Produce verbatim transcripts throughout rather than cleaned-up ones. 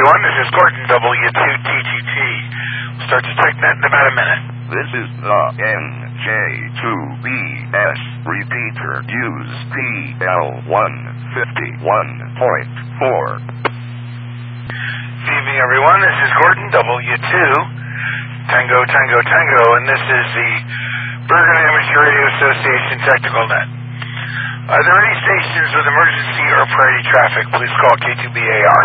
everyone. This is Gordon, W two T T T. We'll start the TechNet in about a minute. This is the N J two B S repeater. Use P L one fifty-one point four. Good evening, everyone. This is Gordon, W two Tango, Tango, Tango, and this is the Bergen Amateur Radio Association Technical Net. Are there any stations with emergency or priority traffic? Please call K two B A R.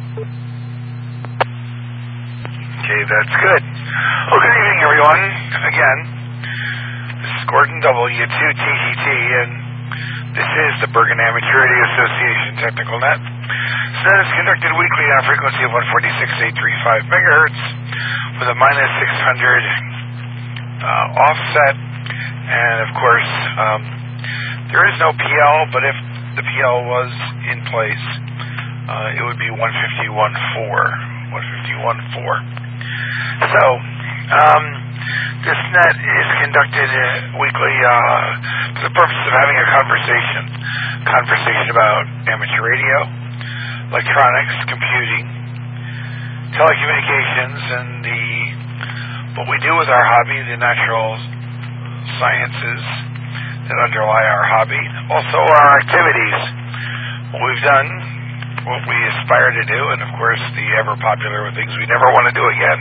Okay, that's good. Well, good evening, everyone. Again, this is Gordon, W two T T T, and this is the Bergen Amateur Radio Association Technical Net. So that is conducted weekly on a frequency of one forty-six point eight three five megahertz with a minus six hundred uh, offset, and of course, um, there is no P L, but if the P L was in place, uh, it would be one fifty-one point four. one fifty-one point four. So, um, this net is conducted uh, weekly uh, for the purpose of having a conversation. Conversation about amateur radio, electronics, computing, telecommunications, and the what we do with our hobby, the natural sciences that underlie our hobby. Also our activities, what we've done, what we aspire to do, and of course the ever popular things we never want to do again.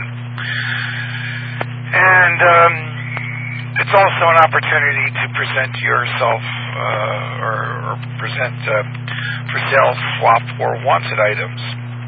And um, it's also an opportunity to present yourself uh, or, or present uh, for sale, swap, or wanted items.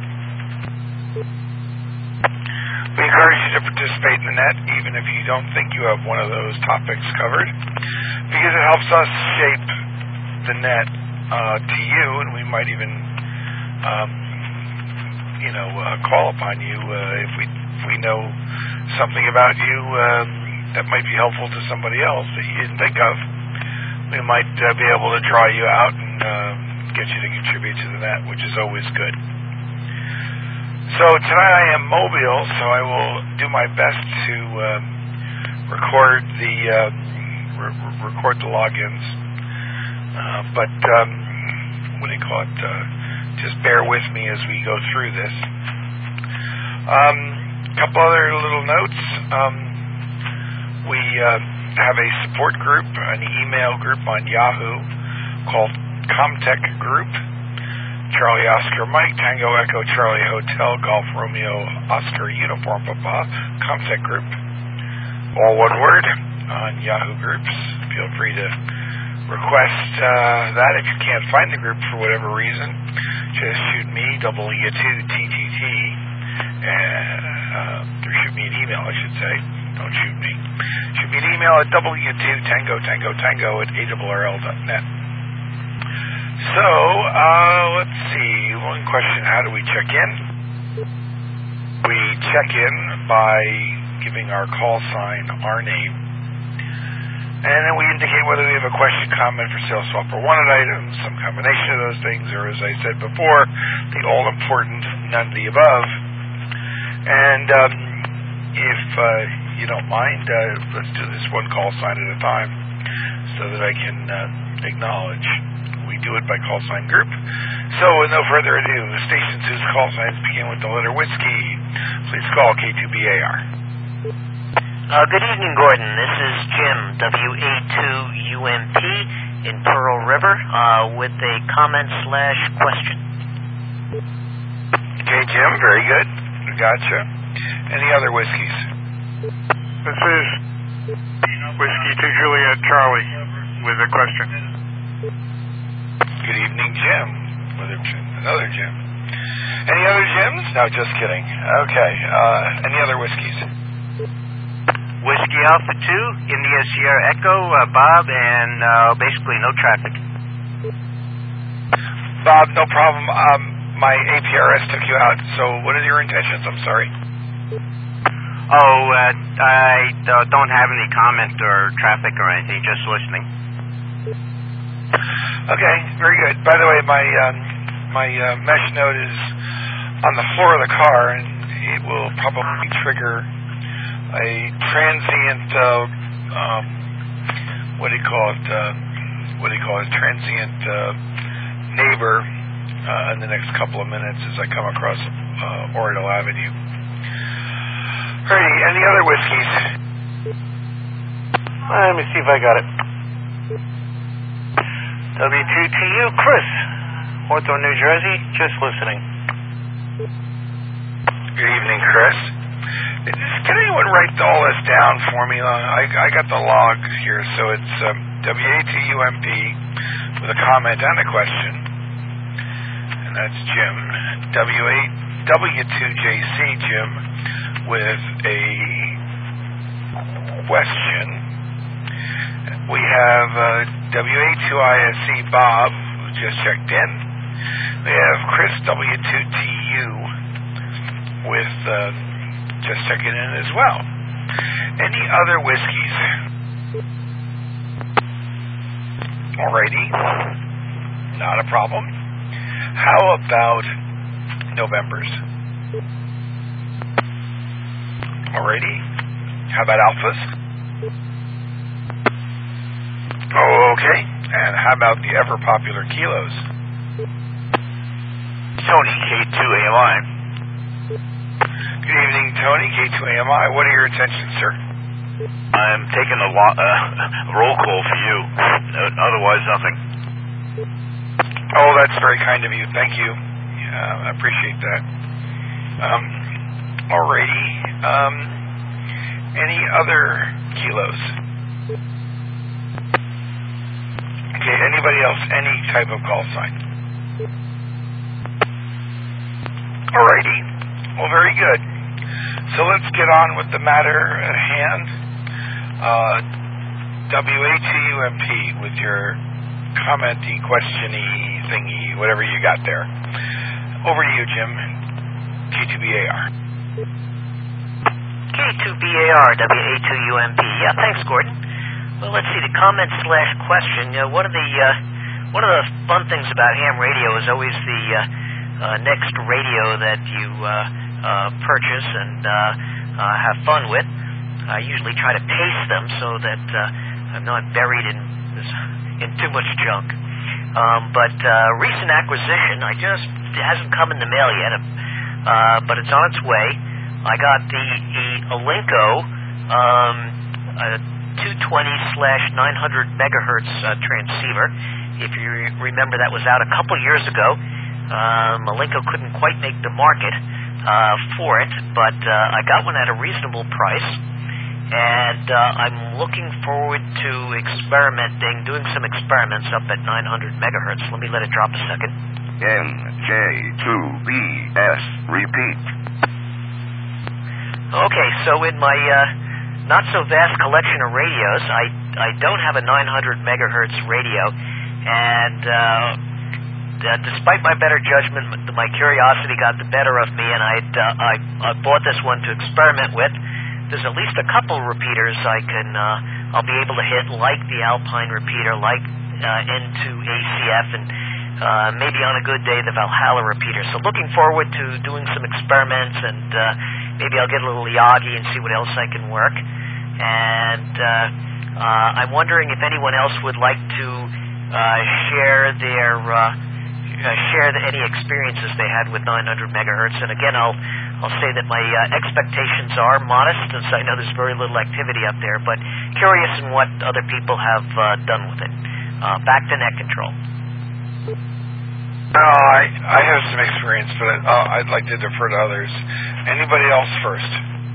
We encourage you to participate in the net, even if you don't think you have one of those topics covered, because it helps us shape the net uh, to you, and we might even, um, you know, uh, call upon you uh, if we if we know something about you um, that might be helpful to somebody else that you didn't think of. We might uh, be able to draw you out and uh, get you to contribute to the net, which is always good. So tonight I am mobile, so I will do my best to um, record the uh, re- record the logins. Uh, but um, what do you call it? Uh, just bear with me as we go through this. Um, a couple other little notes. Um, we uh, have a support group, an email group on Yahoo called Comtech Group. Charlie Oscar Mike, Tango Echo Charlie Hotel, Golf Romeo Oscar Uniform Papa, Comtech Group. All one word on Yahoo Groups. Feel free to request uh, that. If you can't find the group for whatever reason, just shoot me, W two T T T, uh, or shoot me an email, I should say. Don't shoot me. Shoot me an email at W two Tango Tango Tango at A R R L dot net. So, uh, let's see, one question, how do we check in? We check in by giving our call sign our name, and then we indicate whether we have a question, comment, for sale, swap, or wanted items, some combination of those things, or as I said before, the all-important, none of the above. And um, if uh, you don't mind, uh, let's do this one call sign at a time so that I can uh, acknowledge. We do it by call sign group. So, with no further ado, stations whose call signs begin with the letter whiskey, please call K two B A R. Uh, good evening, Gordon. This is Jim, W A two U M P, in Pearl River, uh, with a comment slash question. Okay, Jim, very good. Gotcha. Any other whiskeys? This is Whiskey to Juliet Charlie with a question. Good evening, Jim. Another Jim. Any other Jims? No, just kidding. Okay. Uh, any other whiskeys? Whiskey Alpha two, India Sierra Echo, uh, Bob, and uh, basically no traffic. Bob, no problem. Um, my A P R S took you out, so what are your intentions? I'm sorry. Oh, uh, I uh, don't have any comment or traffic or anything, just listening. Okay, very good. By the way, my um, my uh, mesh node is on the floor of the car, and it will probably trigger a transient, uh, um, what do you call it? Uh, what do you call it? Transient uh, neighbor uh, in the next couple of minutes as I come across uh, Oradell Avenue. Alrighty, any other whiskeys? Let me see if I got it. W two T U, Chris, Hawthorne, New Jersey, just listening. Good evening, Chris. Can anyone write all this down for me? I, I got the log here, so it's um, W A T U M P with a comment and a question. And that's Jim. W two J C, Jim, with a question. We have uh, W A two I S C, Bob, who just checked in. We have Chris, W two T U, with... Uh, just checking in as well. Any other whiskeys? Alrighty. Not a problem. How about Novembers? Alrighty. How about Alphas? Okay. And how about the ever popular Kilos? Tony, K two A M I. Good evening, Tony, K two A M I. What are your intentions, sir? I'm taking a lo- uh, roll call for you. Uh, otherwise, nothing. Oh, that's very kind of you. Thank you. Yeah, I appreciate that. Um, alrighty. Um, any other Kilos? Okay, anybody else? Any type of call sign? Alrighty. Well, very good. So let's get on with the matter at hand. Uh, W A T U M P with your commenty, questiony thingy, whatever you got there. Over to you, Jim. K two B A R. K two B A R, W A two U M P. Yeah, thanks, Gordon. Well, let's see, the comment slash question. Uh, one of the uh, one of the fun things about ham radio is always the uh, uh, next radio that you uh, uh, purchase and uh, uh, have fun with. I usually try to pace them so that uh, I'm not buried in in too much junk. Um, but uh, recent acquisition, I just it hasn't come in the mail yet, uh, but it's on its way. I got the, the Alinco um, uh, two twenty slash nine hundred megahertz uh, transceiver. If you re- remember, that was out a couple years ago. Um, Alinco couldn't quite make the market uh, for it, but uh, I got one at a reasonable price. And uh, I'm looking forward to experimenting, doing some experiments up at nine hundred megahertz. Let me let it drop a second. N J two B S, repeat. Okay, so in my uh, not-so-vast collection of radios, I, I don't have a nine hundred megahertz radio. And uh, uh, despite my better judgment, my curiosity got the better of me, and I'd, uh, I, I bought this one to experiment with. There's at least a couple repeaters I can, uh, I'll be able to hit, like the Alpine repeater, like uh, N two A C F, and uh, maybe on a good day the Valhalla repeater. So looking forward to doing some experiments, and uh, maybe I'll get a little Yagi and see what else I can work. And uh, uh, I'm wondering if anyone else would like to uh, share their uh, uh, share the, any experiences they had with nine hundred megahertz. And again, I'll I'll say that my uh, expectations are modest, since I know there's very little activity up there, but curious in what other people have uh, done with it. Uh, back to net control. Uh, I, I have some experience, but uh, I'd like to defer to others. Anybody else first?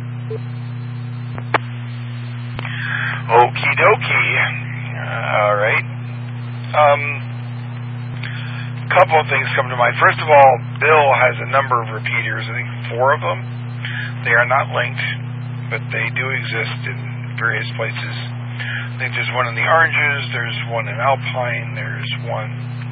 Okie dokie. Uh, all right. Um, couple of things come to mind. First of all, Bill has a number of repeaters, I think four of them. They are not linked, but they do exist in various places. I think there's one in the Oranges, there's one in Alpine, there's one,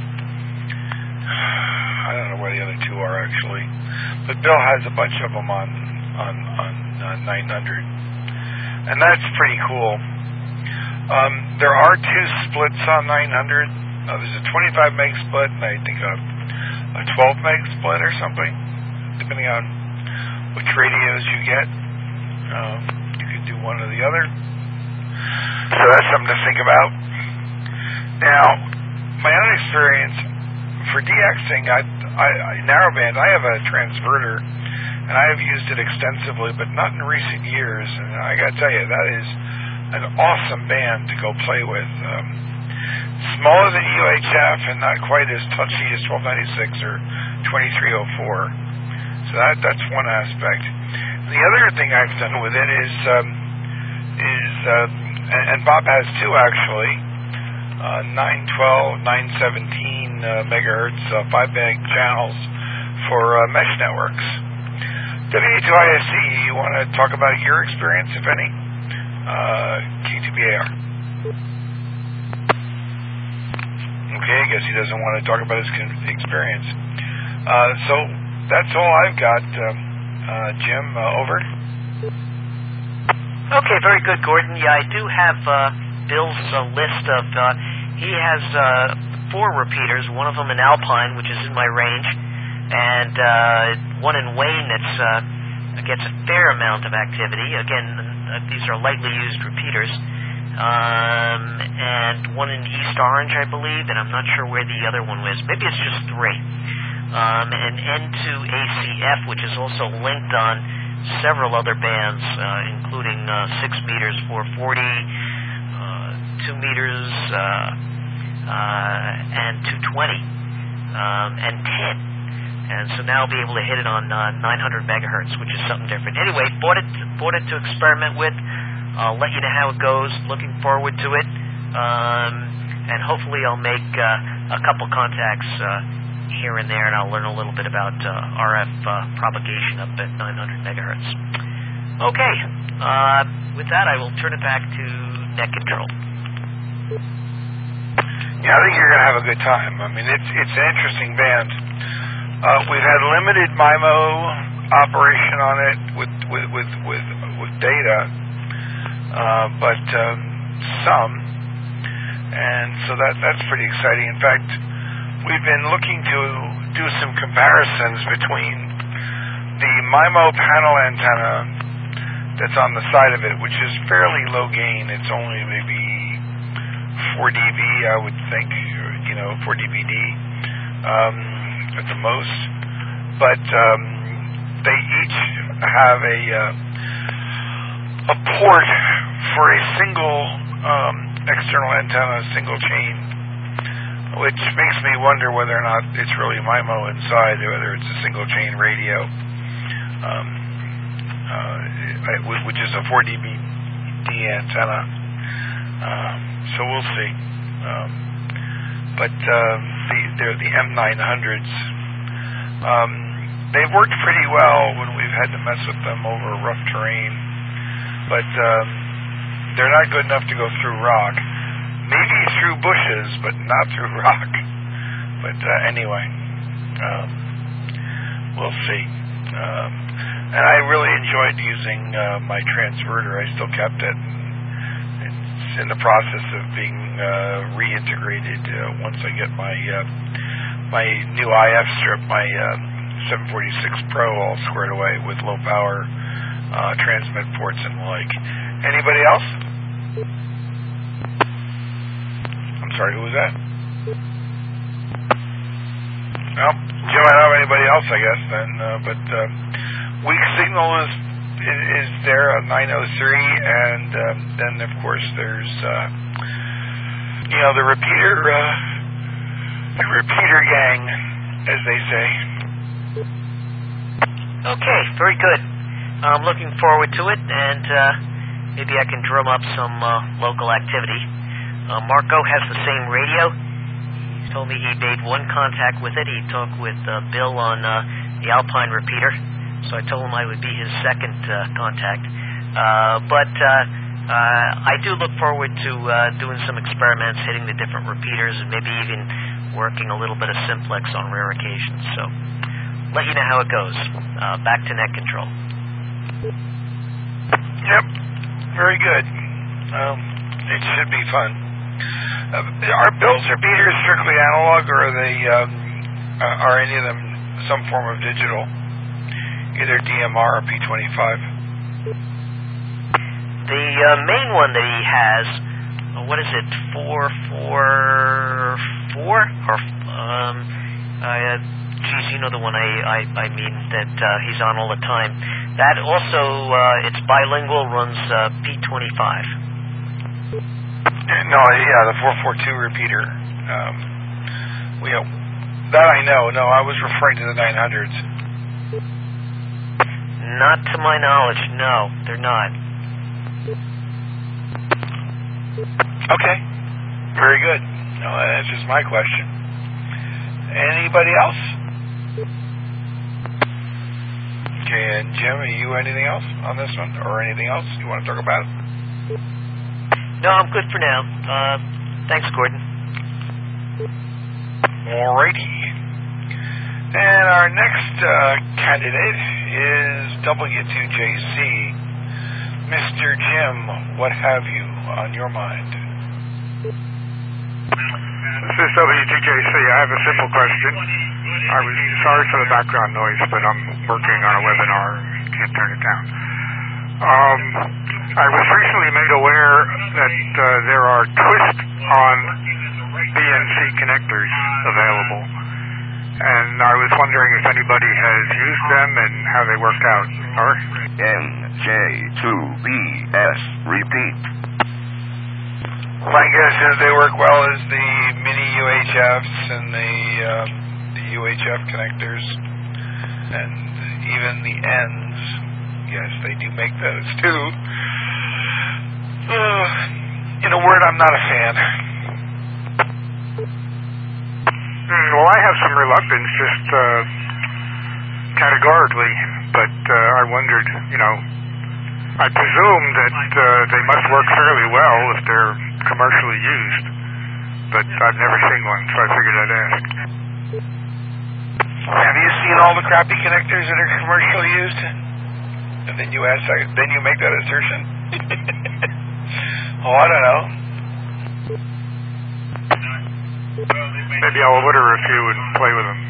I don't know where the other two are actually, but Bill has a bunch of them on, on, on uh, nine hundred, and that's pretty cool. Um, there are two splits on nine hundred. Uh, there's a twenty-five meg split, and I think a, a twelve meg split or something, depending on which radios you get. Um, you could do one or the other. So that's something to think about. Now, my own experience for DXing, I, I, I, narrowband, I have a transverter, and I have used it extensively, but not in recent years. And I got to tell you, that is an awesome band to go play with. Um, smaller than U H F and not quite as touchy as twelve ninety-six or twenty-three oh four. So that that's one aspect. The other thing I've done with it is um, is um, and, and Bob has two actually, uh, nine twelve, nine seventeen uh, megahertz uh, five band channels for uh, mesh networks. W A two I S C, you want to talk about your experience, if any? Uh, K two B A R. Okay, I guess he doesn't want to talk about his experience. Uh, so that's all I've got. Um, uh, Jim, uh, over. Okay, very good, Gordon. Yeah, I do have uh, Bill's uh, list of. Uh, he has uh, four repeaters. One of them in Alpine, which is in my range, and uh, one in Wayne that's uh, gets a fair amount of activity. Again, uh, these are lightly used repeaters. Um, and one in East Orange, I believe, and I'm not sure where the other one was. Maybe it's just three. Um, and N two A C F, which is also linked on several other bands, uh, including uh, six meters, four forty, uh, two meters, uh, uh, and two twenty, um, and ten. And so now I'll be able to hit it on uh, nine hundred megahertz, which is something different. Anyway, bought it, bought it to experiment with. I'll let you know how it goes. Looking forward to it. Um, and hopefully I'll make uh, a couple contacts uh, here and there, and I'll learn a little bit about uh, R F uh, propagation up at nine hundred megahertz. Okay. Uh, with that, I will turn it back to Net Control. Yeah, I think you're going to have a good time. I mean, it's it's an interesting band. Uh, we've had limited MIMO operation on it with with with with, with data. Uh, but um, some, and so that that's pretty exciting. In fact, we've been looking to do some comparisons between the MIMO panel antenna that's on the side of it, which is fairly low gain. It's only maybe four D B, I would think, or, you know, four D B D um, at the most. But um, they each have a uh, a port for a single um, external antenna, a single chain, which makes me wonder whether or not it's really MIMO inside, or whether it's a single chain radio, um, uh, which is a four D B D antenna. Um, so we'll see. Um, but um, the, they're the M nine hundreds. Um, they've worked pretty well when we've had to mess with them over rough terrain. But um, they're not good enough to go through rock. Maybe through bushes, but not through rock. But uh, anyway, um, we'll see. Um, and I really enjoyed using uh, my transverter. I still kept it. It's in the process of being uh, reintegrated uh, once I get my uh, my new I F strip, my uh, seven forty-six Pro all squared away with low power Uh, transmit ports and the like. Anybody else? I'm sorry, who was that? Well, Jim, I don't have anybody else, I guess, then. Uh, but uh, weak signal is, is is there on nine oh three, and um, then, of course, there's, uh, you know, the repeater, uh, the repeater gang, as they say. Okay, very good. I'm looking forward to it, and uh, maybe I can drum up some uh, local activity. Uh, Marco has the same radio. He told me he made one contact with it. He talked with uh, Bill on uh, the Alpine repeater, so I told him I would be his second uh, contact. Uh, but uh, uh, I do look forward to uh, doing some experiments, hitting the different repeaters, and maybe even working a little bit of simplex on rare occasions. So let you know how it goes. Uh, back to Net Control. Yep, very good. Um, it should be fun. Uh, are Bill's repeaters strictly analog, or are they um, uh, are any of them some form of digital, either D M R or P twenty-five? The uh, main one that he has, uh, what is it, four four four or um, uh, G geez, you know the one I, I, I mean that uh, he's on all the time. That also, uh, it's bilingual, runs uh, P twenty-five. No, yeah, the four forty-two repeater. Um, we have, that I know. No, I was referring to the nine hundreds. Not to my knowledge, no, they're not. Okay, very good. No, that answers my question. Anybody else? Okay, and Jim, are you anything else on this one, or anything else you want to talk about? No, I'm good for now. Uh, thanks, Gordon. Alrighty. And our next uh, candidate is W two J C. Mister Jim, what have you on your mind? This is W two J C. I have a simple question. I was sorry for the background noise, but I'm working on a webinar and can't turn it down. Um, I was recently made aware that uh, there are twist-on B N C connectors available, and I was wondering if anybody has used them and how they work out. Or N J two B S, repeat. My guess is they work well as the mini U H Fs and the, um, the U H F connectors, and even the ends. Yes, they do make those too. Uh, in a word, I'm not a fan. Mm, well, I have some reluctance, just uh, categorically, but uh, I wondered, you know, I presume that uh, they must work fairly well if they're commercially used, but I've never seen one, so I figured I'd ask. Have you seen all the crappy connectors that are commercially used? And then you ask, then you make that assertion? Oh, I don't know. Maybe I'll order a few and play with them.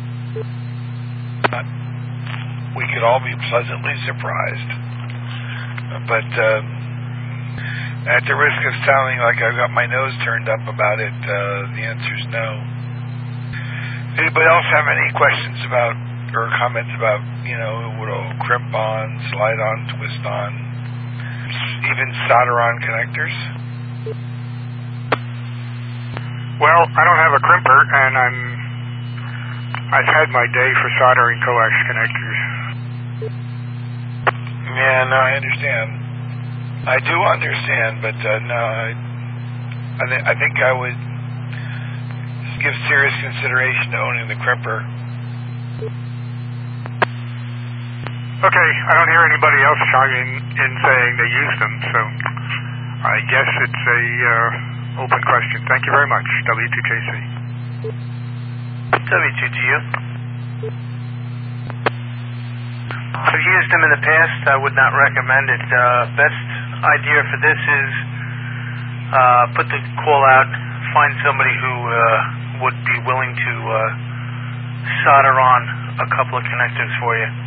We could all be pleasantly surprised. But um, at the risk of sounding like I've got my nose turned up about it, uh, the answer is no. Anybody else have any questions about or comments about, you know, what will crimp on, slide on, twist on, even solder on connectors? Well, I don't have a crimper, and I'm I've had my day for soldering coax connectors. Yeah, no, I understand. I do understand, but uh, no, I, I, th- I think I would give serious consideration to owning the crimper. Okay, I don't hear anybody else chiming in saying they use them, so I guess it's a uh, open question. Thank you very much, W two J C. W two G U. I've used them in the past. I would not recommend it. Uh, best idea for this is uh, put the call out, find somebody who uh, would be willing to uh, solder on a couple of connectors for you.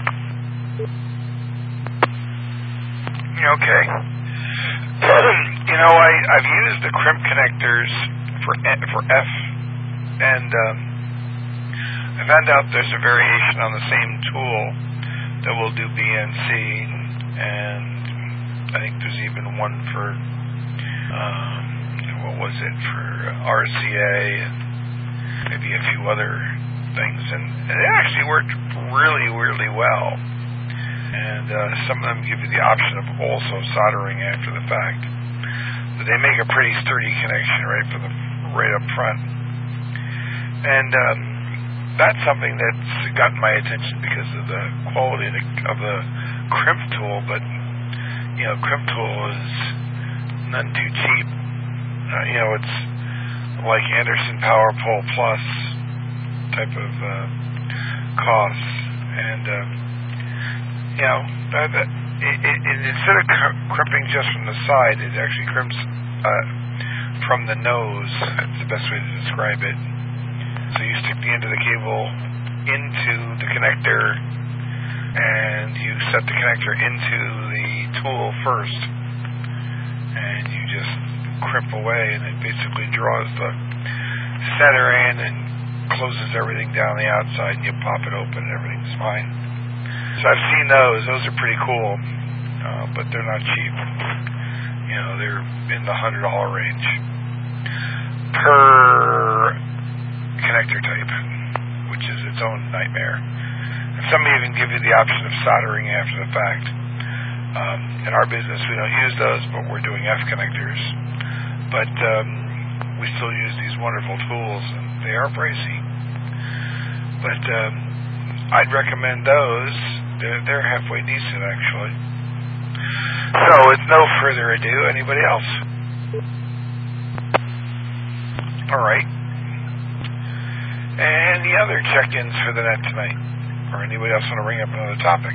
Okay. You know, I, I've used the crimp connectors for for F, and um, I found out there's a variation on the same tool that will do B N C, and I think there's even one for, um, what was it, for R C A, and maybe a few other things, and it actually worked really, really well. And uh, some of them give you the option of also soldering after the fact. But they make a pretty sturdy connection right for the right up front. And um, that's something that's gotten my attention because of the quality of the, of the crimp tool. But you know, crimp tool is none too cheap. Uh, you know, it's like Anderson Power Pole Plus type of uh, costs, and uh, you know, that, that, it, it, it, instead of crimping just from the side, it actually crimps uh, from the nose. That's the best way to describe it. So you stick the end of the cable into the connector, and you set the connector into the tool first, and you just crimp away, and it basically draws the center in and closes everything down the outside, and you pop it open, and everything's fine. So I've seen those. Those are pretty cool, uh, but they're not cheap. You know, they're in the one hundred dollars range per connector type, which is its own nightmare. And some even give you the option of soldering after the fact. Um, in our business, we don't use those, but we're doing F connectors. But um, we still use these wonderful tools, and they are pricey. But um, I'd recommend those. They're, they're halfway decent, actually. So, with no further ado, anybody else? All right. Any other check-ins for the net tonight? Or anybody else want to bring up another topic?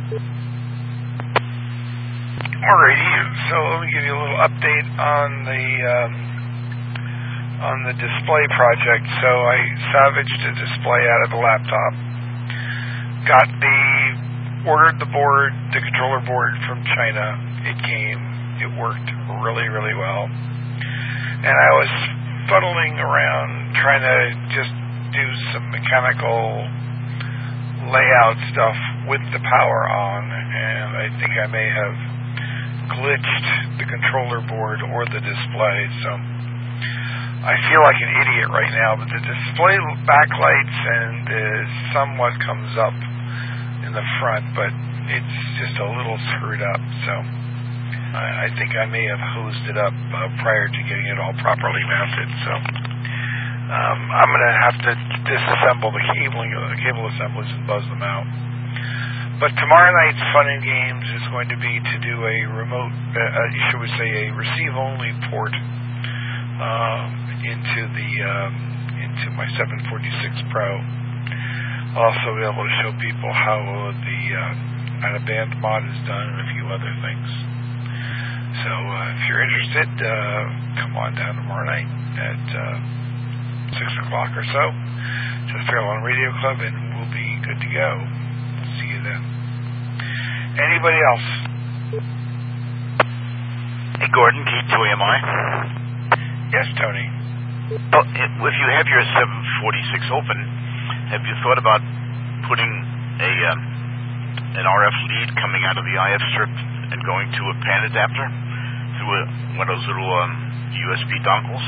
Alrighty, so let me give you a little update on the um, on the display project. So I salvaged a display out of the laptop. Got the ordered the board, the controller board from China. It came. It worked really, really well. And I was fuddling around trying to just do some mechanical layout stuff with the power on, and I think I may have glitched the controller board or the display, so I feel like an idiot right now, but the display backlights and uh, somewhat comes up in the front, but it's just a little screwed up, so I, I think I may have hosed it up uh, prior to getting it all properly mounted, so um, I'm going to have to disassemble the cabling, uh, cable assemblies and buzz them out. But tomorrow night's Fun and Games is going to be to do a remote, uh, should we say, a receive-only port um, into the um, into my seven forty-six Pro. I'll also be able to show people how the uh, out-of-band mod is done and a few other things. So uh, if you're interested, uh, come on down tomorrow night at uh, six o'clock or so to the Fairlawn Radio Club, and we'll be good to go. See you then. Anybody else? Hey, Gordon, K two A M I. Yes, Tony. Well, if you have your seven forty-six open, have you thought about putting a um, an R F lead coming out of the I F strip and going to a pan adapter through a, one of those little um, U S B dongles?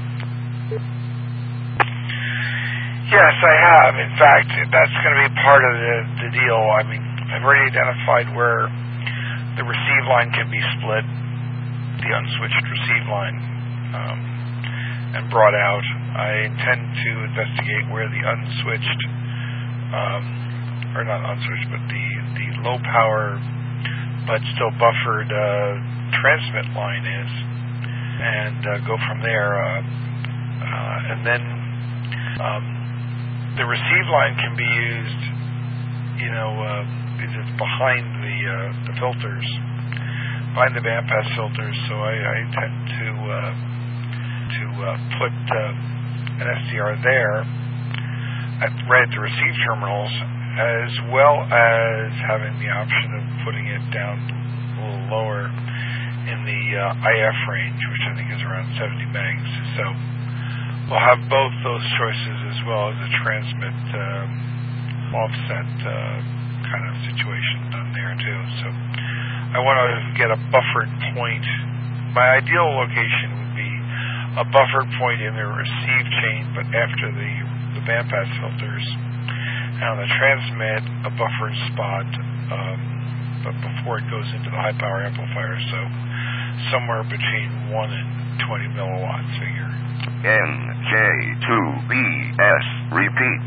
Yes, I have. In fact, that's going to be part of the, the deal. I mean, I've already identified where the receive line can be split, the unswitched receive line, um, and brought out. I intend to investigate where the unswitched, um, or not unswitched, but the, the low power but still buffered uh, transmit line is, and uh, go from there. Uh, uh, and then um, the receive line can be used, you know, uh, because it's behind the uh, the filters, behind the bandpass filters. So I, I intend to uh, to uh, put uh, an S D R there, at, right at the receive terminals, as well as having the option of putting it down a little lower in the uh, I F range, which I think is around seventy megs. So we'll have both those choices, as well as a transmit um, offset uh, kind of situation done there too. So I want to get a buffered point. My ideal location would be a buffered point in the receive chain, but after the, the bandpass filters. And on the transmit, a buffered spot, um, but before it goes into the high power amplifier. So somewhere between one and twenty milliwatts figure. N J two B S, repeat.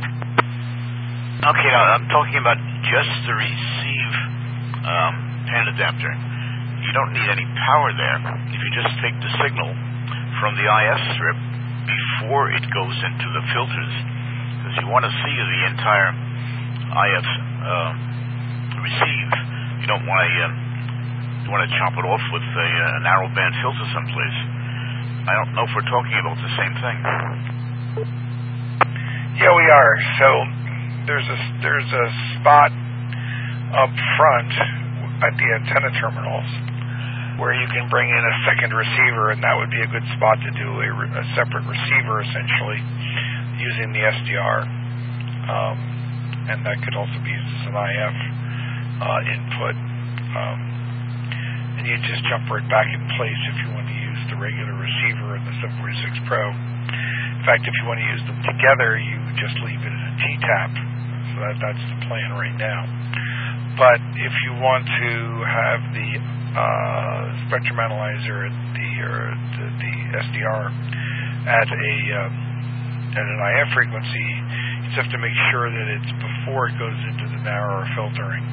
Okay, now I'm talking about just the receive um, pan adapter. You don't need any power there. If you just take the signal from the I F strip before it goes into the filters, because you want to see the entire I F uh, receive. You don't want to uh, you want to chop it off with a, a narrow band filter someplace. I don't know if we're talking about the same thing. Yeah, we are. So there's a there's a spot up front at the antenna terminals where you can bring in a second receiver, and that would be a good spot to do a, a separate receiver, essentially, using the S D R, um, and that could also be used as an I F uh, input. Um, and you just jump right back in place if you want to use the regular receiver and the seven forty-six Pro. In fact, if you want to use them together, you just leave it in a T TAP. So that, that's the plan right now. But if you want to have the uh, spectrum analyzer at the or the, the S D R at a um, at an I F frequency, you just have to make sure that it's before it goes into the narrower filtering.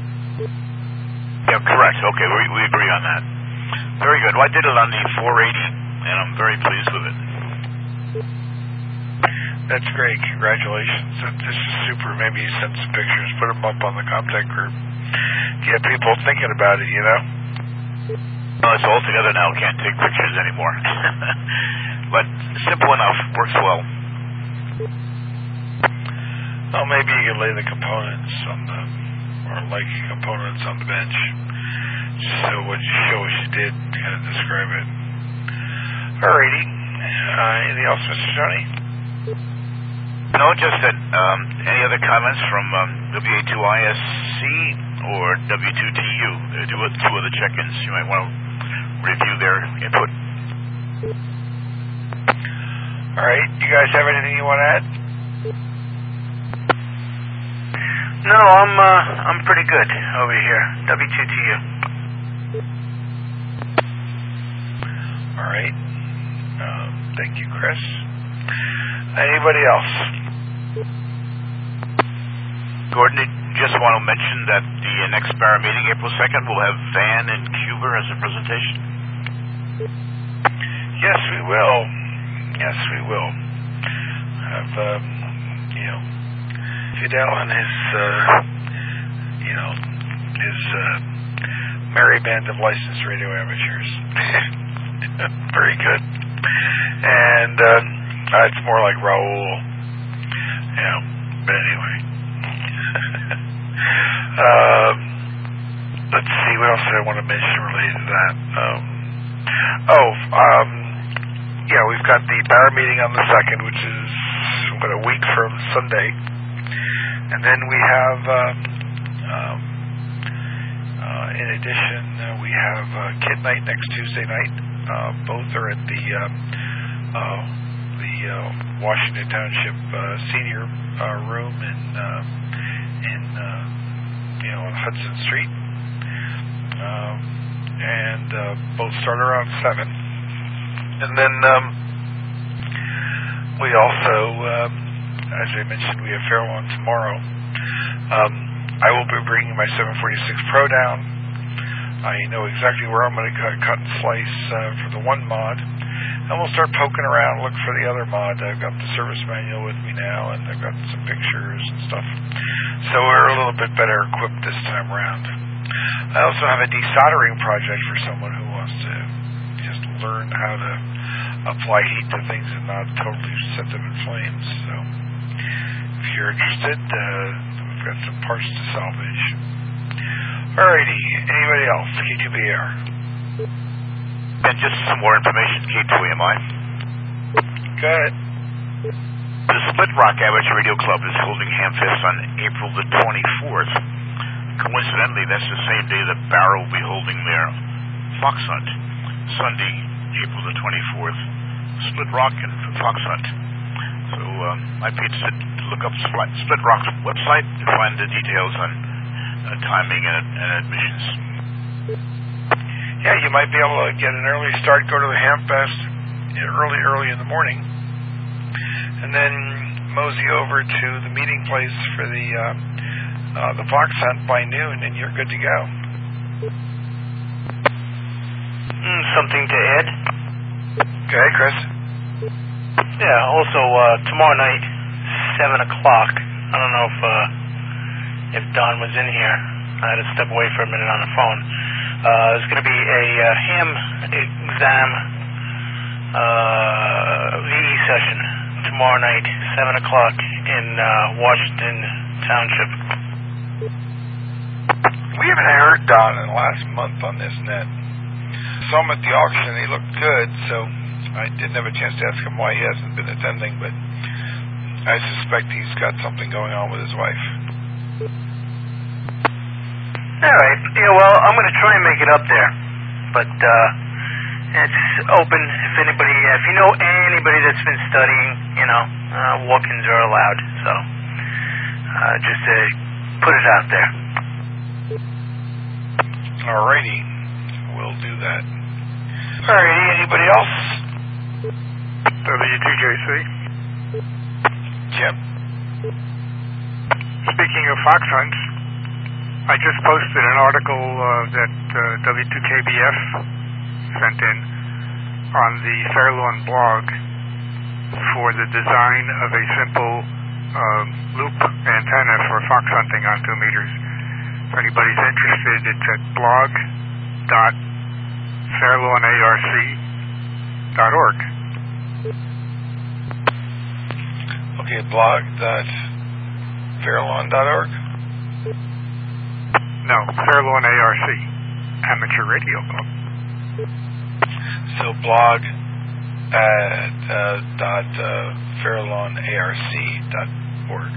Yeah, correct. Okay, we, we agree on that. Very good. Well, I did it on the four eighty, and I'm very pleased with it. That's great. Congratulations. This is super. Maybe you send some pictures, put them up on the Comtech group. Get people thinking about it, you know? Well, it's all together now. Can't take pictures anymore. But simple enough. Works well. Well, maybe you could lay the components on the, or like components on the bench. Just so what you show what you did, kind of describe it. Alrighty. Uh, anything else, Mister Tony? No, just that. Um, any other comments from um, W A two I S C or W two T U? Uh, two, two other check-ins. You might want to review their input. All right. You guys have anything you want to add? No, I'm uh, I'm pretty good over here. W two T U. All right. Um, thank you, Chris. Anybody else? Gordon, just want to mention that the next Barra meeting, April second, will have Van and Cuba as a presentation. Yes, we will. Yes, we will. Have, um, you know, Fidel and his, uh, you know, his uh, merry band of licensed radio amateurs. Very good. And um, uh, it's more like Raul. Yeah, but anyway. um, let's see, what else did I want to mention related to that? Um, oh, um, yeah, we've got the Barra meeting on the second, which is, what, a week from Sunday. And then we have, um, um, uh, in addition, uh, we have uh, Kid Night next Tuesday night. Uh, both are at the um, uh, the uh, Washington Township uh, Senior uh, Room in uh, in uh, you know on Hudson Street, um, and uh, both start around seven. And then um, we also, um, as I mentioned, we have Fairlawn tomorrow. Um, I will be bringing my seven forty-six Pro down. I know exactly where I'm going to cut, cut and slice uh, for the one mod. And we'll start poking around, look for the other mod. I've got the service manual with me now, and I've got some pictures and stuff. So we're a little bit better equipped this time around. I also have a desoldering project for someone who wants to just learn how to apply heat to things and not totally set them in flames. So if you're interested, uh, we've got some parts to salvage. Alrighty, anybody else? K two B R. And just some more information, K two A M I. Go ahead. The Split Rock Amateur Radio Club is holding Hamfest on April the twenty-fourth. Coincidentally, that's the same day that Barra will be holding their fox hunt. Sunday, April the twenty-fourth. Split Rock and fox hunt. So um, might be interested to look up Split Rock's website to find the details on uh, timing and, and admissions. Yeah, you might be able to get an early start, go to the Hamfest early, early in the morning, and then mosey over to the meeting place for the uh, uh, the fox hunt by noon, and you're good to go. Mm, something to add? Okay, Chris? Yeah, also uh, tomorrow night, seven o'clock. I don't know if uh, if Don was in here. I had to step away for a minute on the phone. Uh, there's going to be a uh, ham exam uh, V E session tomorrow night, seven o'clock in uh, Washington Township. We haven't heard Don in the last month on this net. Saw him at the auction. He looked good, so I didn't have a chance to ask him why he hasn't been attending, but I suspect he's got something going on with his wife. All right. Yeah, well, I'm going to try and make it up there. But uh, it's open if anybody, if you know anybody that's been studying, you know, uh, walk-ins are allowed. So uh, just to put it out there. Alrighty. We'll do that. Alrighty. Anybody else? W two J C. Jim. Speaking of fox hunts, I just posted an article uh, that uh, W two K B F sent in on the Fairlawn blog for the design of a simple uh, loop antenna for fox hunting on two meters. If anybody's interested, it's at blog dot fairlawn arc dot org. Okay, blog dot fairlawn dot org? No, Fairlawn A R C, Amateur Radio Club. So blog at uh, dot uh, fairlawn arc dot org.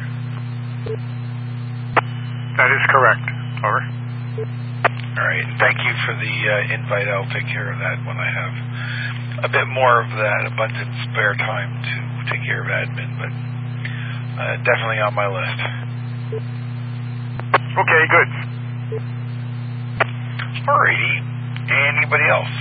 That is correct. Over. All right. Thank you for the uh, invite. I'll take care of that when I have a bit more of that abundant spare time to take care of admin, but uh, definitely on my list. Okay, good. Alrighty. Anybody else?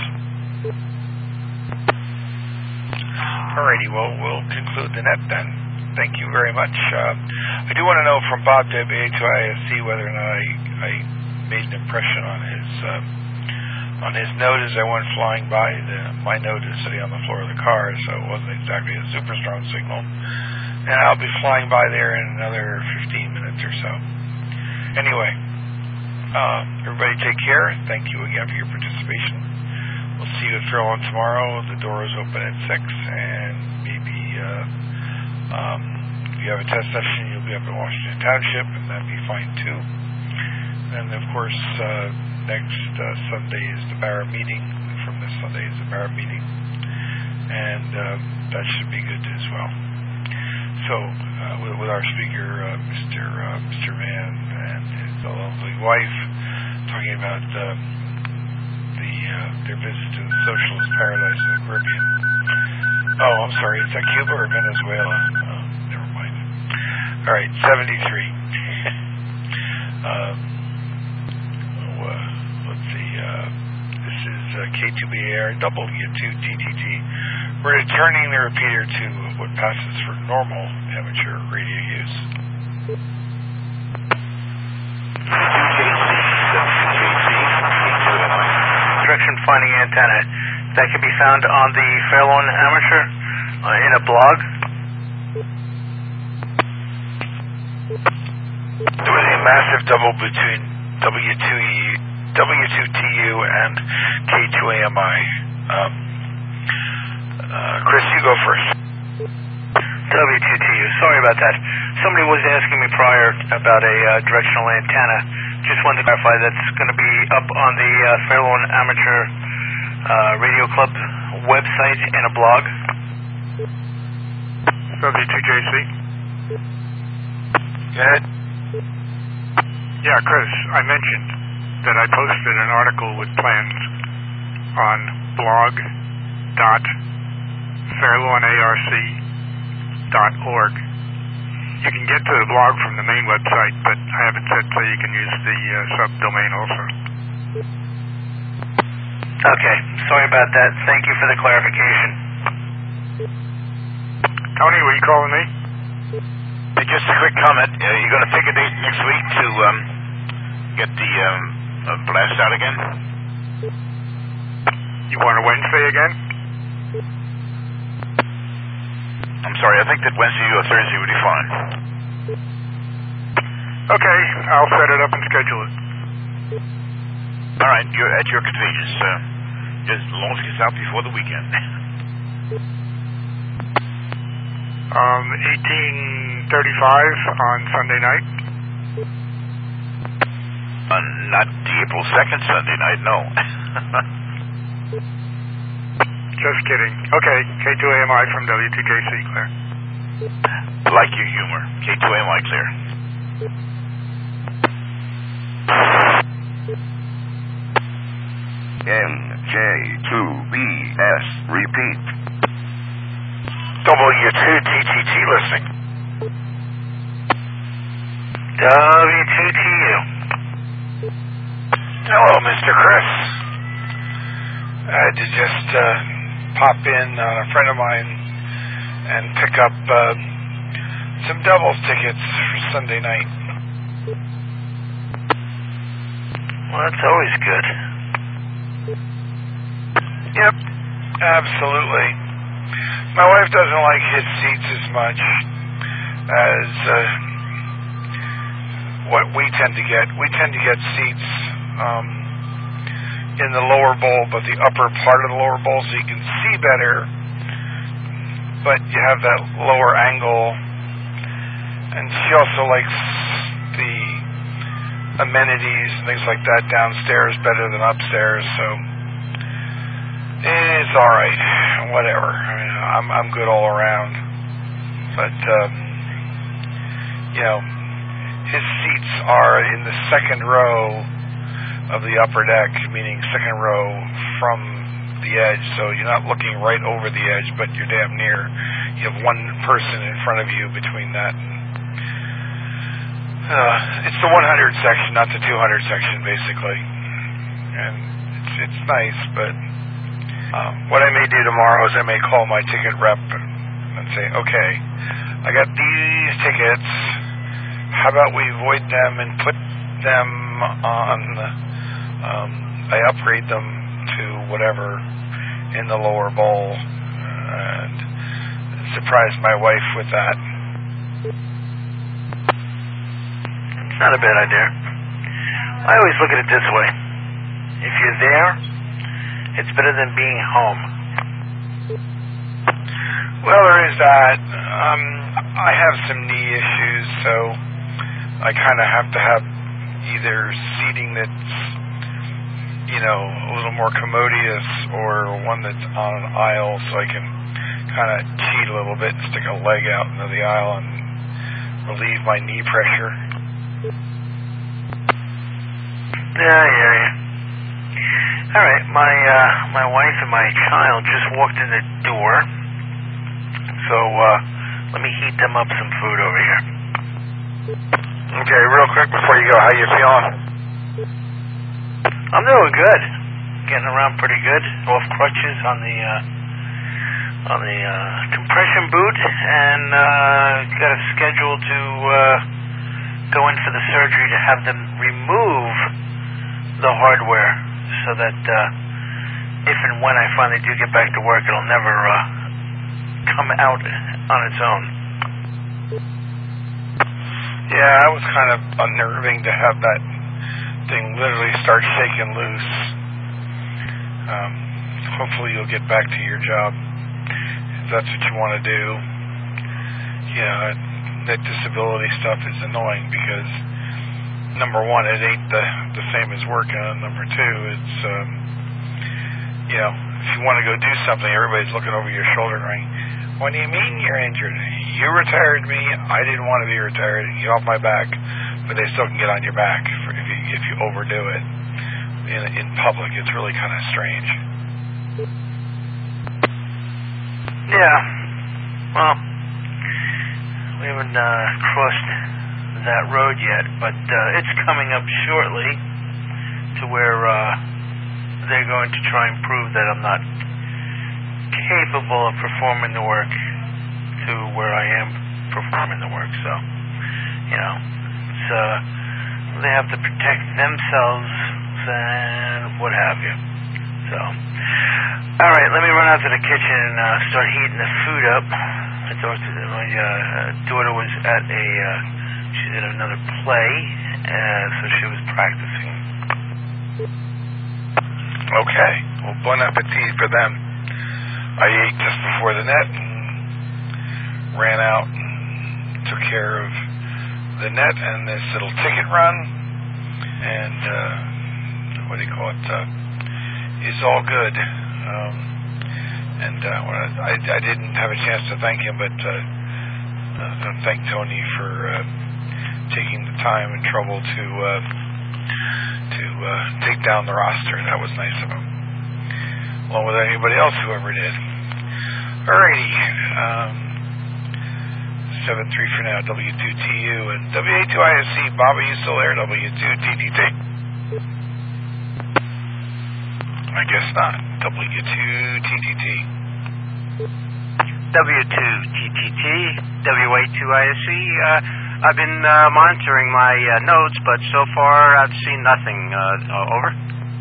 Alrighty. Well, we'll conclude the net then. Thank you very much. Uh, I do want to know from Bob W H I S C whether or not I, I made an impression on his uh, on his note as I went flying by. The, my note is sitting on the floor of the car, so it wasn't exactly a super strong signal. And I'll be flying by there in another fifteen minutes or so. Anyway, uh, everybody take care. Thank you again for your participation. We'll see you at Fairlawn tomorrow. The door is open at six, and maybe uh, um, if you have a test session, you'll be up in Washington Township, and that'd be fine too. And of course, uh, next uh, Sunday is the Barra meeting. From this Sunday is the Barra meeting, and uh, that should be good as well. So, uh, with, with our speaker, uh, Mister Uh, Mister Mann and his lovely wife, talking about um, the uh, their visit to the socialist paradise of the Caribbean. Oh, I'm sorry, is that Cuba or Venezuela? Oh, never mind. All right, seventy-three. um, oh, uh, let's see. Uh, this is uh, K two B A R W two T T T. We're returning the repeater to what passes for normal amateur radio use. Direction finding antenna. That can be found on the Fairlawn Amateur uh, in a blog. There was a massive double between W two E, W two T U and K two A M I. Um, uh, Chris, you go first. W two T U. Sorry about that. Somebody was asking me prior about a uh, directional antenna. Just wanted to clarify that's going to be up on the uh, Fairlawn Amateur uh, Radio Club website and a blog. W two J C. Go ahead. Yeah, Chris, I mentioned that I posted an article with plans on blog dot fairlawn arc dot org. You can get to the blog from the main website, but I have it set so you can use the uh, subdomain also. Okay, sorry about that. Thank you for the clarification. Tony, were you calling me? Hey, just a quick comment. Uh, you're going to pick a date next week to um, get the um, uh, blast out again? You want a Wednesday again? I'm sorry, I think that Wednesday or Thursday would be fine. Okay, I'll set it up and schedule it. All right, you're at your convenience. Uh, just as long as it gets out before the weekend. Um, eighteen thirty-five on Sunday night. Uh, not the April second Sunday night, no. Just kidding. Okay, K two A M I from W two J C, Claire. I like your humor. K two A M I clear. N J two B S, repeat. W two T T T listening. W two T U. Hello, Mister Chris. I had to just uh, pop in on a friend of mine and pick up uh, some doubles tickets for Sunday night. Well, that's always good. Yep, absolutely. My wife doesn't like his seats as much as uh, what we tend to get. We tend to get seats um, in the lower bowl, but the upper part of the lower bowl, so you can see better, but you have that lower angle. And she also likes the amenities and things like that downstairs better than upstairs, so it's all right, whatever. I mean, I'm I'm good all around, but um, you know, his seats are in the second row of the upper deck, meaning second row from the edge. So you're not looking right over the edge, but you're damn near. You have one person in front of you between that. And, uh, it's the one hundred section, not the two hundred section, basically, and it's it's nice, but. Um, what I may do tomorrow is I may call my ticket rep and say, okay, I got these tickets. How about we void them and put them on, um, I upgrade them to whatever in the lower bowl and surprise my wife with that. It's not a bad idea. I always look at it this way. If you're there, it's better than being home. Well, there is that. Um, I have some knee issues, so I kind of have to have either seating that's, you know, a little more commodious or one that's on an aisle so I can kind of cheat a little bit and stick a leg out into the aisle and relieve my knee pressure. Yeah, I hear you. All right, my uh, my wife and my child just walked in the door, so uh, let me heat them up some food over here. Okay, real quick before you go, how you feeling? I'm doing good, getting around pretty good. Off crutches on the uh, on the uh, compression boot, and uh, got a schedule to uh, go in for the surgery to have them remove the hardware. So that uh, if and when I finally do get back to work, it'll never uh, come out on its own. Yeah, that was kind of unnerving to have that thing literally start shaking loose. Um, hopefully you'll get back to your job if that's what you want to do. Yeah, that, that disability stuff is annoying because number one, it ain't the, the same as working, and number two, it's, um, you know, if you want to go do something, everybody's looking over your shoulder going, what do you mean you're injured? You retired me, I didn't want to be retired, get off my back, but they still can get on your back for if you if you overdo it in, in public. It's really kind of strange. Yeah, well, we haven't uh, crossed that road yet, but uh, it's coming up shortly to where uh, they're going to try and prove that I'm not capable of performing the work to where I am performing the work. So, you know, it's, uh, they have to protect themselves and what have you. So, all right, let me run out to the kitchen and uh, start heating the food up. My daughter, my, uh, daughter was at a uh, she's in another play, uh, so she was practicing. Okay. Well, bon appetit for them. I ate just before the net and ran out and took care of the net and this little ticket run. And, uh, what do you call it? Uh, it's all good. Um, and uh, I, I didn't have a chance to thank him, but uh, uh, thank Tony for uh, taking the time and trouble to uh, to uh, take down the roster. That was nice of him, along with anybody else, whoever did. Alrighty, um, seven three for now. W two T U and W A two I S C. Bob, are you still there? W two T T T. I guess not. W two T T T. W two T T T, W A two I S C. Uh, I've been uh, monitoring my uh, nodes, but so far I've seen nothing. Uh, uh, over.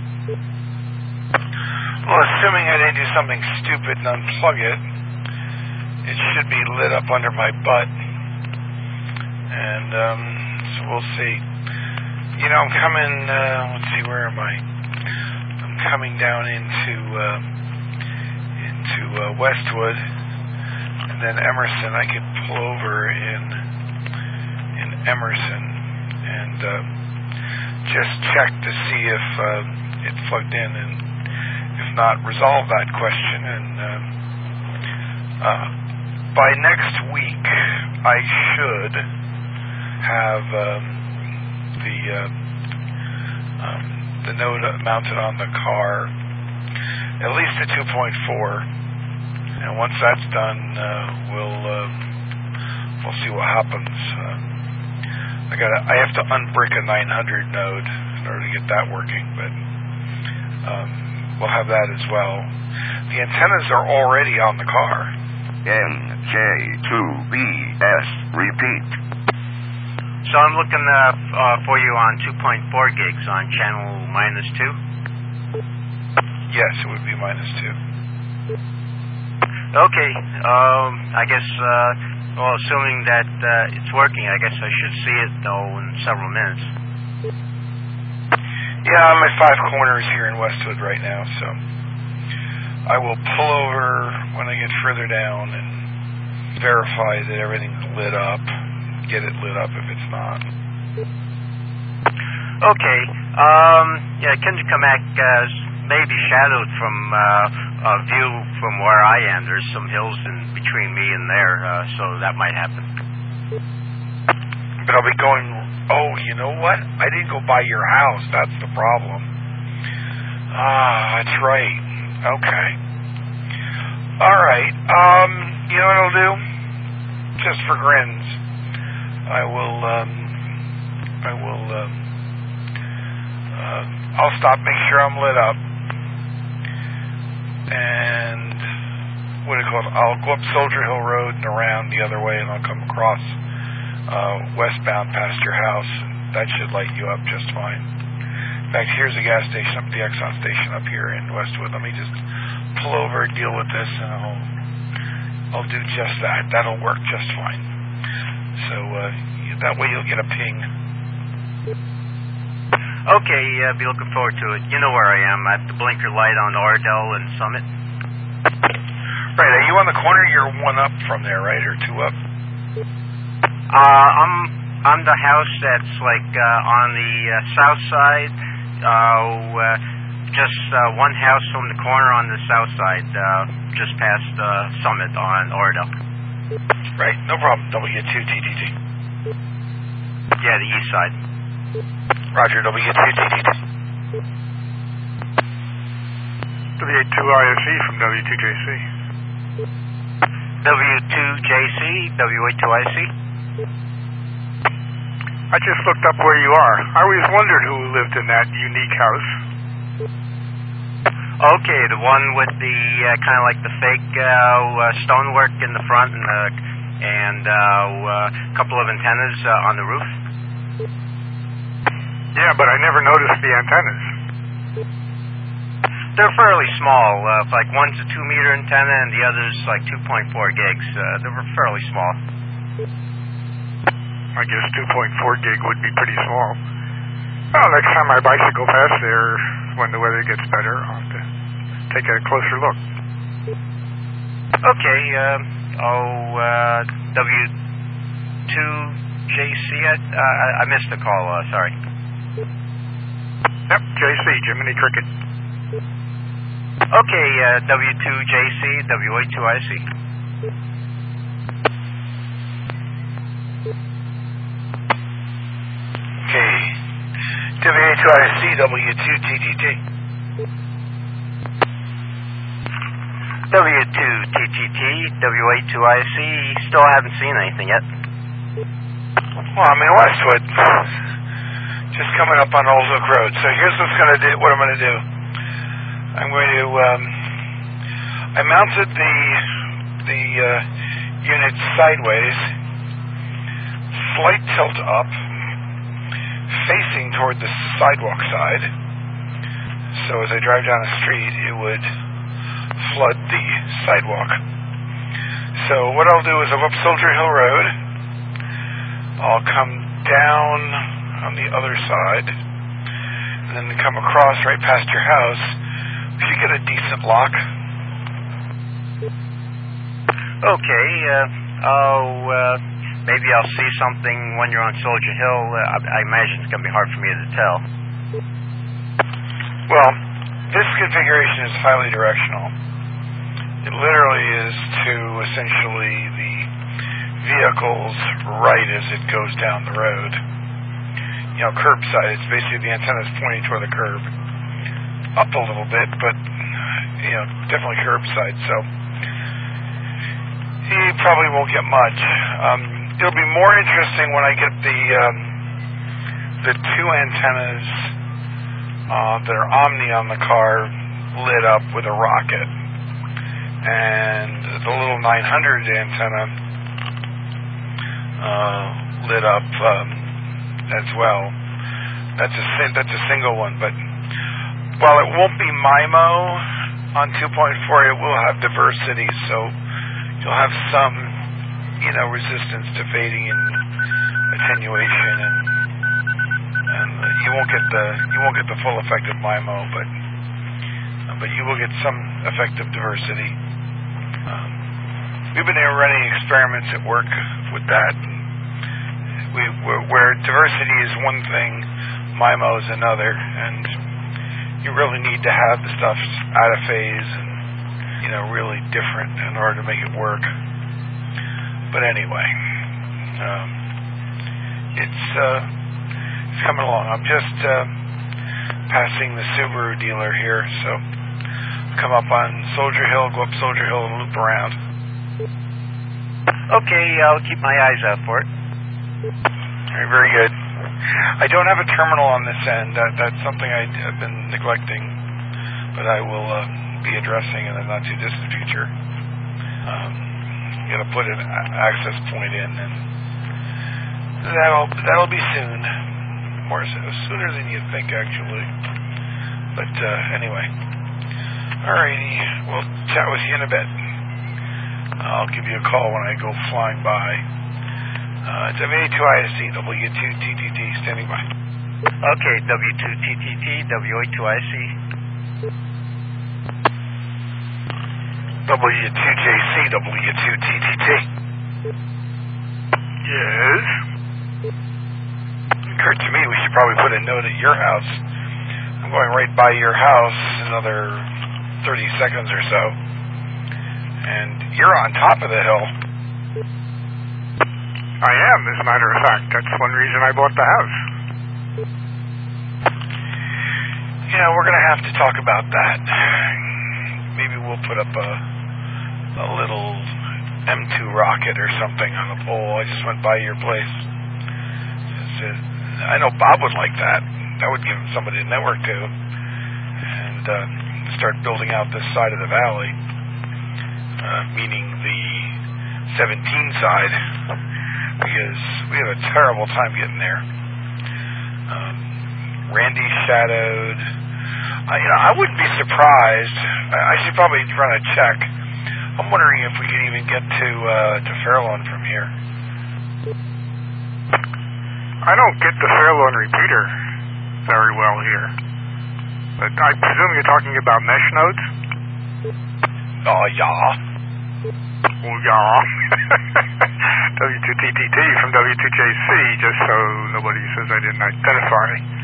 Well, assuming I didn't do something stupid and unplug it, it should be lit up under my butt. And um, so we'll see. You know, I'm coming, uh, let's see, where am I? I'm coming down into, uh, into uh, Westwood. And then Emerson, I could pull over in in Emerson and uh, just check to see if uh, it plugged in, and if not, resolve that question. And uh, uh, by next week, I should have um, the uh, um, the node mounted on the car, at least a two point four. And once that's done, uh, we'll uh, we'll see what happens. Uh, I got I have to unbrick a nine hundred node in order to get that working, but um, we'll have that as well. The antennas are already on the car. N J two B S repeat. So I'm looking uh, f- uh, for you on two point four gigs on channel minus two. Yes, it would be minus two. Okay, um, I guess, uh, well, assuming that uh, it's working, I guess I should see it, though, in several minutes. Yeah, I'm at Five Corners here in Westwood right now, so I will pull over when I get further down and verify that everything's lit up, get it lit up if it's not. Okay, um, yeah, Kendrick Kamak uh, may be shadowed from uh, a view from where I am. There's some hills in between me and there, uh, so that might happen. But I'll be going, oh, you know what? I didn't go by your house. That's the problem. Ah, that's right. Okay. All right. Um, you know what I'll do? Just for grins, I will, um, I will, um, uh, I'll stop, make sure I'm lit up. And what do you call it? I'll go up Soldier Hill Road and around the other way, and I'll come across uh, westbound past your house, and that should light you up just fine. In fact, here's a gas station up at the Exxon station up here in Westwood. Let me just pull over, deal with this, and I'll I'll do just that. That'll work just fine. So uh, that way you'll get a ping. Okay, uh, be looking forward to it. You know where I am, at the blinker light on Ardell and Summit. Right, are you on the corner? You're one up from there, right, or two up? Uh, I'm I'm the house that's like uh, on the uh, south side, uh, uh, just uh, one house from the corner on the south side, uh, just past uh, Summit on Ardell. Right, no problem. W two T T T. Yeah, the east side. Roger, W two T T T. W two I S C from W two J C. W two J C, W A two I C. I just looked up where you are. I always wondered who lived in that unique house. Okay, the one with the uh, kind of like the fake uh, uh, stonework in the front and a and uh, uh, couple of antennas uh, on the roof. Yeah, but I never noticed the antennas. They're fairly small. Uh, like one's a two meter antenna and the other's like two point four gigs. Uh, they were fairly small. I guess two point four gig would be pretty small. Well, next time I bicycle past there, when the weather gets better, I'll have to take a closer look. Okay, uh, oh, uh, W two J C, I, uh, I missed the call, uh, sorry. Yep, J C, Jiminy Cricket. Okay, uh, W two J C, W A two I C. two I C, W two T T T. W two T T T, W A two I C. Still haven't seen anything yet. Well, I'm in Westwood. Just coming up on Old Oak Road. So here's what's gonna do. What I'm gonna do. I'm going to. Um, I mounted the the uh, unit sideways, slight tilt up, facing toward the sidewalk side. So as I drive down the street, it would flood the sidewalk. So what I'll do is I'll go up Soldier Hill Road. I'll come down on the other side, and then come across right past your house. We should get a decent lock. Okay, uh, oh, uh, maybe I'll see something when you're on Soldier Hill. Uh, I, I imagine it's going to be hard for me to tell. Well, this configuration is highly directional. It literally is to essentially the vehicle's right as it goes down the road. You know, curbside. It's basically the antenna's pointing toward the curb. Up a little bit, but, you know, definitely curbside. So, he probably won't get much. Um, it'll be more interesting when I get the um, the two antennas uh, that are Omni on the car lit up with a rocket, and the little nine hundred antenna uh, lit up um, as well. That's a that's a single one, but while it won't be MIMO on two point four, it will have diversity, so you'll have some, you know, resistance to fading and attenuation, and and you won't get the you won't get the full effect of MIMO, but uh, but you will get some effect of diversity. Um, we've been running experiments at work with that. We where, where diversity is one thing, MIMO is another, and you really need to have the stuff out of phase and, you know, really different in order to make it work. But anyway, um, it's uh, it's coming along. I'm just uh, passing the Subaru dealer here, so come up on Soldier Hill, go up Soldier Hill and loop around. Okay, I'll keep my eyes out for it. All right, very good. I don't have a terminal on this end. That, that's something I, I've been neglecting, but I will uh, be addressing in the not too distant future. Um, going to put an access point in, and that'll that'll be soon, more so, sooner than you think, actually. But uh, anyway, alrighty, we'll chat with you in a bit. I'll give you a call when I go flying by. Uh, it's W A two I S C, W two T T T, standing by. Okay, W two T T T, W A two I S C. W two J C, W two T T T. Yes? It occurred to me we should probably put a note at your house. I'm going right by your house another thirty seconds or so. And you're on top of the hill. I am, as a matter of fact. That's one reason I bought the house. Yeah, we're going to have to talk about that. Maybe we'll put up a, a little M two rocket or something on a pole. I just went by your place. Just, uh, I know Bob would like that. That would give him somebody to network to. And uh, start building out this side of the valley, uh, meaning the seventeen side, because we have a terrible time getting there. Um, Randy's shadowed. I, you know, I wouldn't be surprised. I, I should probably run a check. I'm wondering if we can even get to uh, to Fairlawn from here. I don't get the Fairlawn repeater very well here. But I presume you're talking about mesh nodes? Oh, yeah. Oh, yeah. W two T T T from W two J C, just so nobody says I didn't identify.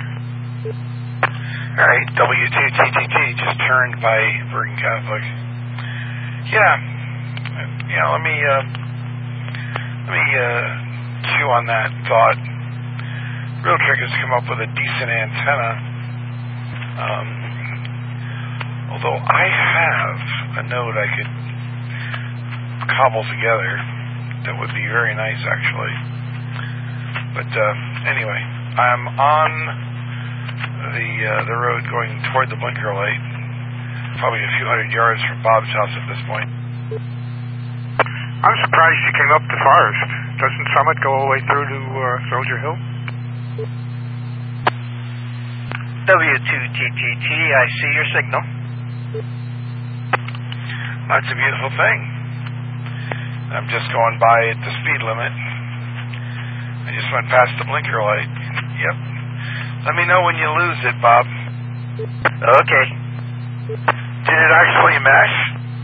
All right, W two T T T just turned by Bergen Catholic. Yeah, yeah. Let me uh, let me uh, chew on that thought real trick is to come up with a decent antenna. Um, although I have a node I could cobble together that would be very nice, actually. But uh, anyway, I'm on the uh, the road going toward the blinker light, probably a few hundred yards from Bob's house at this point. I'm surprised you came up the forest. Doesn't Summit go all the way through to uh, Soldier Hill? W two T T T, I see your signal. That's a beautiful thing. I'm just going by at the speed limit. I just went past the blinker light. Yep. Let me know when you lose it, Bob. Okay. Did it actually mesh?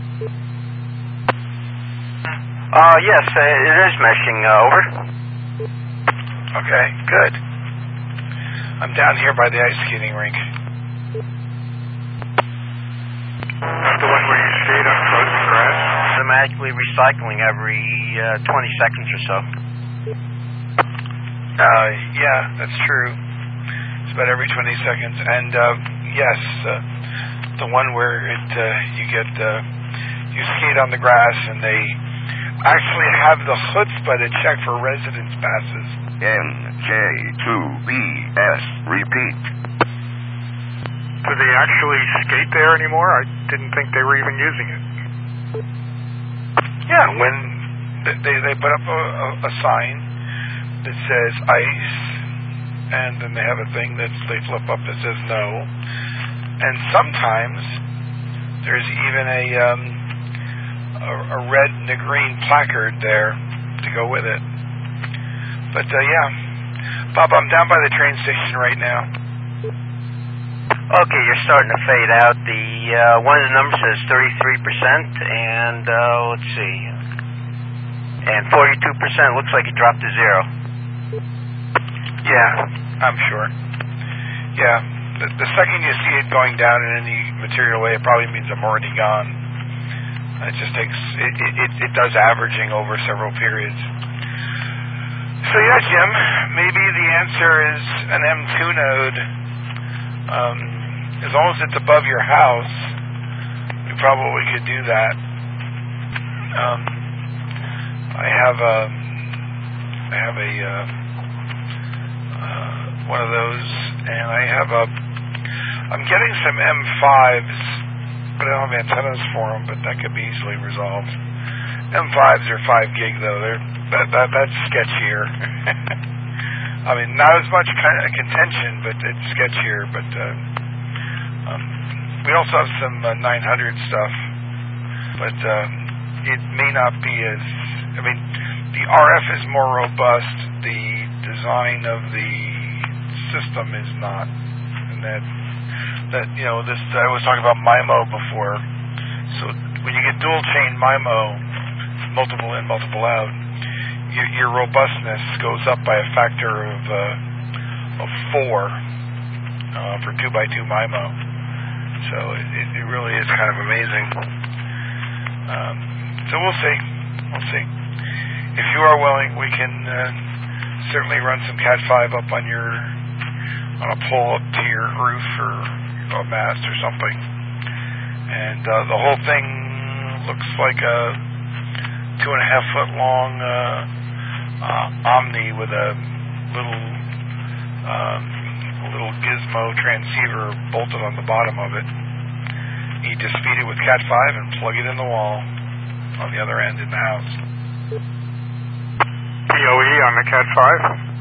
Uh, yes, uh, it is meshing. Uh, over. Okay, good. I'm down here by the ice skating rink. Not the one where you skate on frozen grass? Automatically recycling every uh, twenty seconds or so. Uh, yeah, that's true. It's about every twenty seconds. And, uh, yes, uh, the one where it, uh, you get, uh, you skate on the grass and they actually have the chutzpah to check for residence passes. N J two B S, repeat. Do they actually skate there anymore? I didn't think they were even using it. Yeah, when they they put up a, a, a sign that says ice, and then they have a thing that they flip up that says no, and sometimes there's even a um, a, a red and a green placard there to go with it. But uh, yeah, Bob, I'm down by the train station right now. Okay, you're starting to fade out. The uh, one of the numbers says thirty-three percent, and uh, let's see, and forty-two percent looks like it dropped to zero. Yeah, I'm sure. Yeah, the, the second you see it going down in any material way, it probably means I'm already gone. It just takes, it, it, it, it does averaging over several periods. So yeah, Jim, maybe the answer is an M two node. Um, as long as it's above your house, you probably could do that. Um, I have a, I have a, uh, uh, one of those, and I have a, I'm getting some M fives, but I don't have antennas for them, but that could be easily resolved. M fives are five gig though. They're that, that that's sketchier. I mean, not as much kind of contention, but it's sketchier. But uh, um, we also have some uh, nine hundred stuff, but uh, it may not be as. I mean, the R F is more robust. The design of the system is not, and that that you know this. I was talking about MIMO before. So when you get dual chain MIMO, multiple in, multiple out, your, your robustness goes up by a factor of uh, of four uh, for two by two MIMO. So it, it really is kind of amazing. Um, so we'll see, we'll see. If you are willing, we can uh, certainly run some Cat five up on your on a pole up to your roof or a mast or something, and uh, the whole thing looks like a two and a half foot long uh, uh, Omni with a little um, little gizmo transceiver bolted on the bottom of it. You just feed it with Cat five and plug it in the wall on the other end in the house. P O E on the Cat five?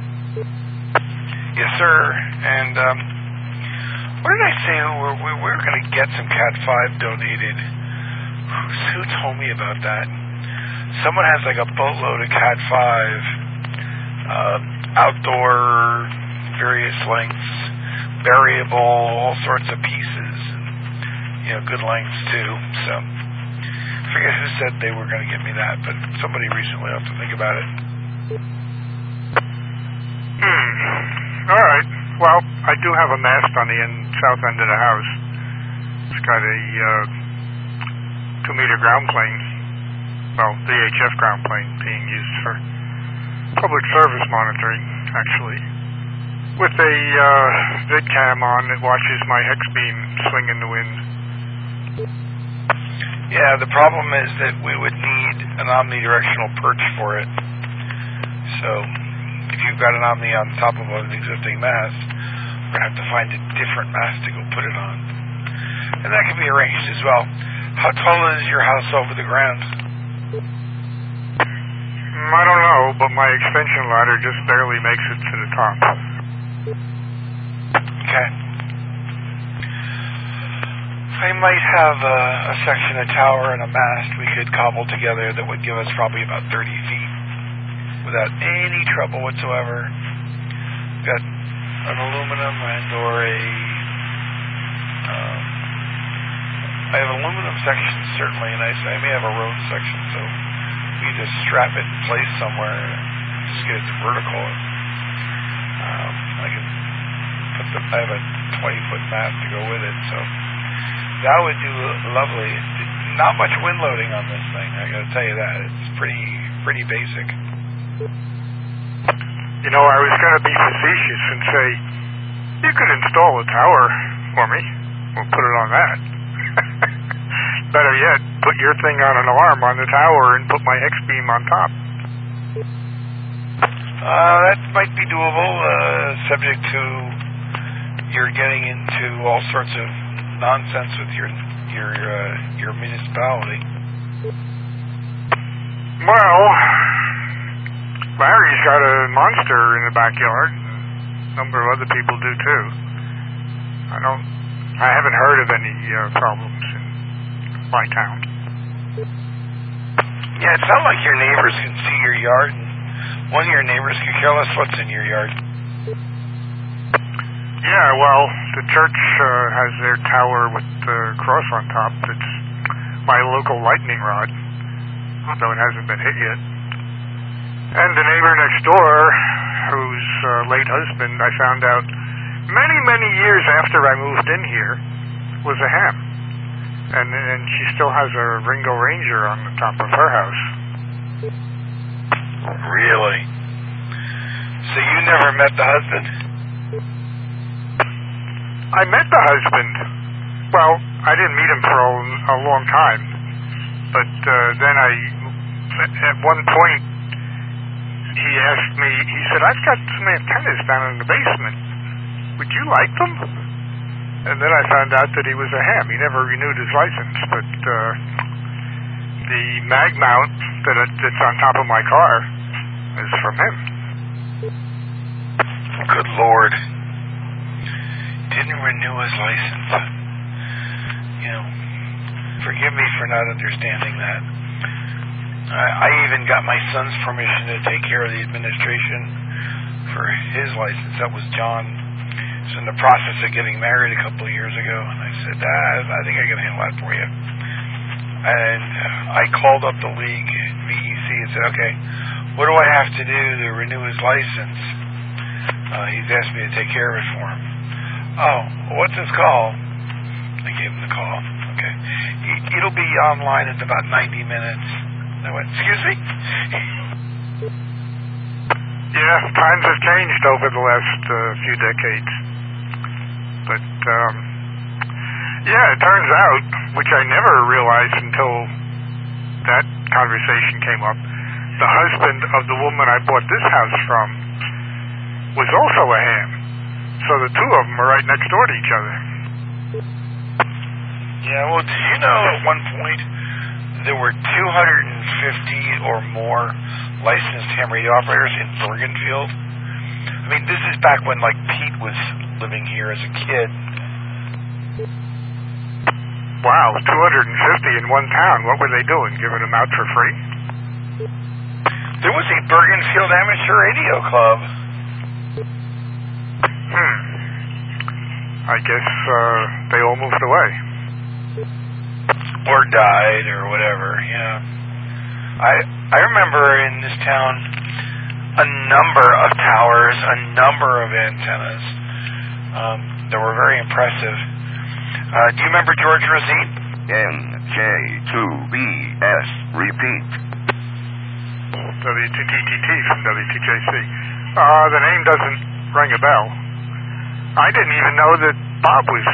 Yes, sir. And um, what did I say? We're, we were going to get some Cat five donated. Who's, who told me about that? Someone has like a boatload of Cat five, uh, outdoor, various lengths, variable, all sorts of pieces, and, you know, good lengths too. So, I forget who said they were going to give me that, but somebody recently. I'll have to think about it. Hmm. All right. Well, I do have a mast on the end, south end of the house. It's got a uh, two-meter ground plane. Well, V H F ground plane being used for public service monitoring, actually. with a uh, vidcam on that watches my hex beam swing in the wind. Yeah, the problem is that we would need an omnidirectional perch for it. So, if you've got an Omni on top of an existing mast, we're going to have to find a different mast to go put it on. And that can be arranged as well. How tall is your house over the ground? Mm, I don't know, but my extension ladder just barely makes it to the top. Okay. I might have a, a section, a tower, and a mast we could cobble together that would give us probably about thirty feet without any trouble whatsoever. Got an aluminum and or a... Um, I have aluminum sections, certainly, and I, I may have a road section, so we can just strap it in place somewhere and just get it to vertical. Um, I can put the... I have a twenty-foot mast to go with it, so... That would do lovely. Not much wind loading on this thing, I gotta tell you that. It's pretty pretty basic. You know, I was going to be facetious and say, you could install a tower for me. We'll put it on that. Better yet, put your thing on an alarm on the tower and put my X-beam on top. Uh, that might be doable, uh, subject to you're getting into all sorts of nonsense with your your uh, your municipality. Well, Larry's got a monster in the backyard. A number of other people do too. I don't. I haven't heard of any uh, problems in my town. Yeah, it sounds like your neighbors can see your yard, and one of your neighbors could care less what's in your yard. Yeah, well, the church uh, has their tower with the cross on top. It's my local lightning rod, though it hasn't been hit yet. And the neighbor next door, whose uh, late husband, I found out many, many years after I moved in here, was a ham. And, and she still has a Ringo Ranger on the top of her house. Really? So you never met the husband? I met the husband. Well, I didn't meet him for a, a long time. But uh, then I, at one point, he asked me, he said, I've got some antennas down in the basement. Would you like them? And then I found out that he was a ham. He never renewed his license, but uh, the mag mount that that's on top of my car is from him. Good Lord. Didn't renew his license. You know, forgive me for not understanding that. I, I even got my son's permission to take care of the administration for his license. That was John. He was in the process of getting married a couple of years ago, and I said, ah, I think I can handle that for you. And I called up the league, V E C, and said, okay, what do I have to do to renew his license? Uh, he's asked me to take care of it for him. Oh, what's his call? I gave him the call. Okay. It'll be online in about ninety minutes. I went, excuse me? Yeah, times have changed over the last uh, few decades. But, um, yeah, it turns out, which I never realized until that conversation came up, the husband of the woman I bought this house from was also a ham. So the two of them are right next door to each other. Yeah, well, did you know at one point there were two hundred fifty or more licensed ham radio operators in Bergenfield? I mean, this is back when, like, Pete was living here as a kid. Wow, two hundred fifty in one town. What were they doing? Giving them out for free? There was a Bergenfield Amateur Radio Club. Hmm. I guess uh, they all moved away. Or died, or whatever, yeah. I I remember in this town a number of towers, a number of antennas um, that were very impressive. Uh, do you remember George Rosine? N J two B S, repeat. W T T T from W T J C. Uh, the name doesn't ring a bell. I didn't even know that Bob was